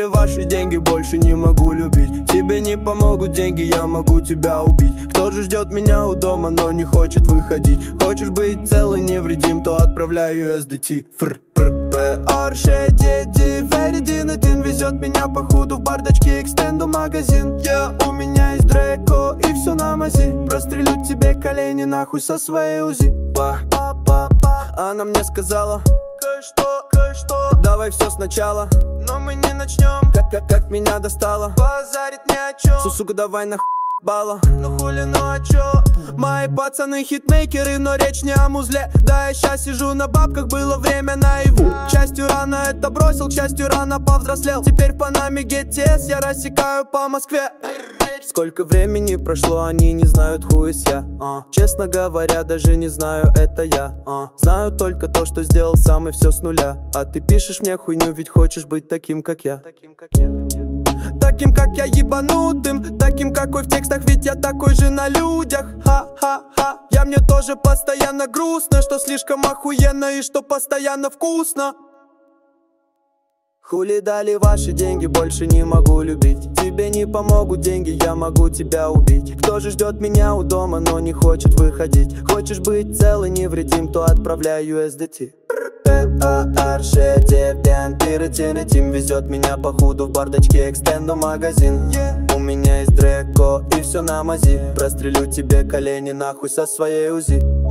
дали ваши деньги, больше не могу любить. Тебе не помогут деньги, я могу тебя убить. Кто же ждет меня у дома, но не хочет выходить? Хочешь быть цел и невредим, то отправляю SDT. Порше, дети, Феридин один везет меня по худу в бардачке, экстенду магазин. У меня есть Дреко и все на мази. Прострелю тебе колени нахуй со своей УЗИ. Она мне сказала: кое-что, давай все сначала. Но мы не начнем, как меня достало. Базарит ни о чем. Сука, давай нахуй бала. Ну хули, ну а чё? Мои пацаны хитмейкеры, но речь не о музле. Да, я щас сижу на бабках, было время наяву. К счастью рано это бросил, к счастью рано повзрослел. Теперь по нами GTS, я рассекаю по Москве. Сколько времени прошло, они не знают, who is я. Честно говоря, даже не знаю, это я. Знаю только то, что сделал сам и все с нуля. А ты пишешь мне хуйню, ведь хочешь быть таким, как я. Таким, как я, ебанутым. Таким, какой в текстах, ведь я такой же на людях. Ха-ха-ха. Я мне тоже постоянно грустно, что слишком охуенно и что постоянно вкусно. Хули дали ваши деньги, больше не могу любить. Тебе не помогут деньги, я могу тебя убить. Кто же ждет меня у дома, но не хочет выходить? Хочешь быть цел и невредим, то отправляю SDT. Порше, Тим везет меня по худу в бардачке, экстенду магазин. У меня есть Дреко и все на мази. Прострелю тебе колени нахуй со своей УЗИ.